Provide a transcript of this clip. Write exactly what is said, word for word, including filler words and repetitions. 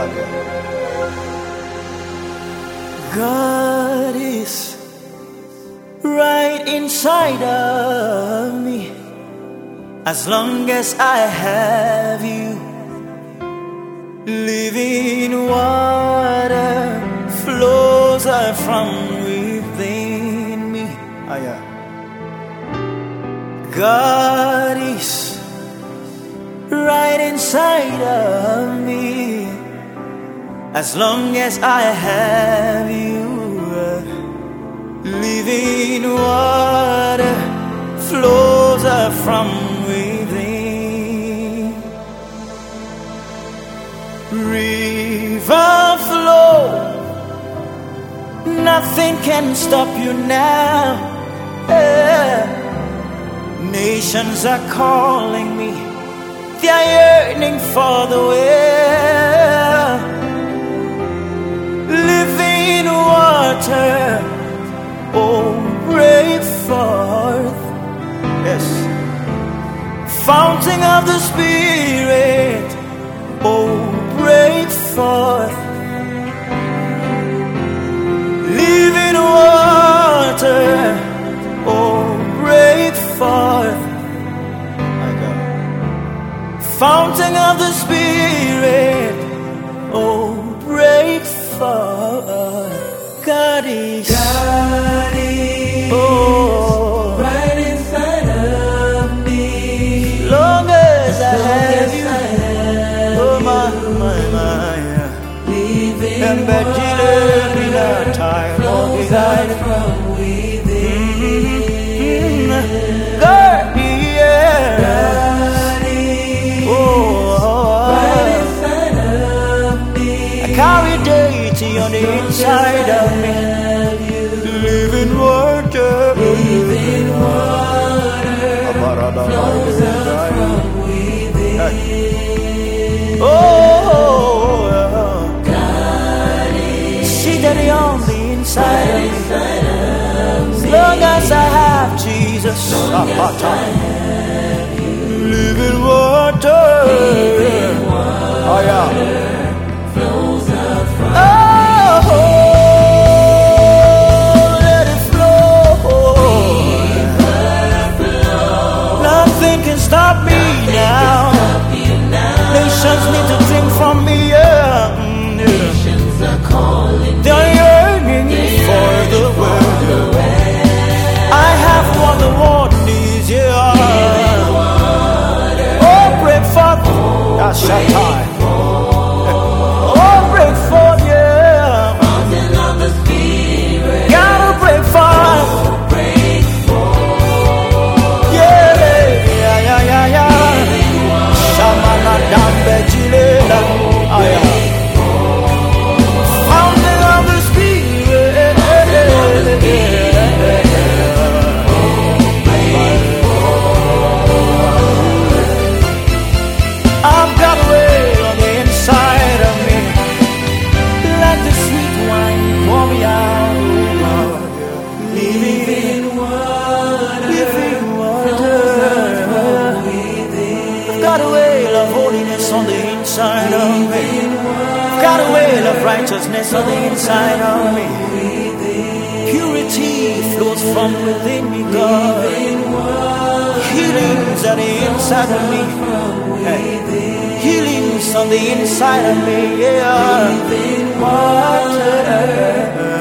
God is right inside of me. As long as I have you, living water flows out from within me. Oh, yeah. God is right inside of me. As long as I have you, living water flows out from within. River flow, nothing can stop you now. Yeah. Nations are calling me, they are yearning for the well. Living water, oh, break forth. Yes. Fountain of the Spirit, oh, break forth. Living water, oh, break forth. Fountain of the Spirit, oh, break forth. God is, God is oh, right inside of me. Long as I have you, I have oh my, my, my, yeah. Living And that in a time flows out from within. Mm-hmm. God, yeah. God is Oh, right inside of me. I carry deity on the inside of me. Living water, Living water flows out from within. oh, God is seated on the inside of me. inside of As me. long as I have Jesus, living water, oh yeah, Flows out from oh, let it flow. Nothing can stop me now. you now. Nations need to drink from me, yeah. Mm, yeah. Nations are calling. They're yearning for the world. I have what the world needs, yeah. Oh, break forth, that's your time. Oh, break forth, yeah. Fountain of the Spirit. Gotta break forth, Break forth. yeah, yeah, yeah, yeah, yeah. Shamana dambe jilela, ah, yeah. Fountain of the Spirit, I've got a well on the inside of me. Let the sweet wine pour me out, oh Lord. Living water. Living water. I've got a well of holiness on the inside of me. I've got a well of righteousness on the inside of me. Purity flows from within me, God. Healings on the inside of me. Hey. Healings on the inside of me, yeah. Water.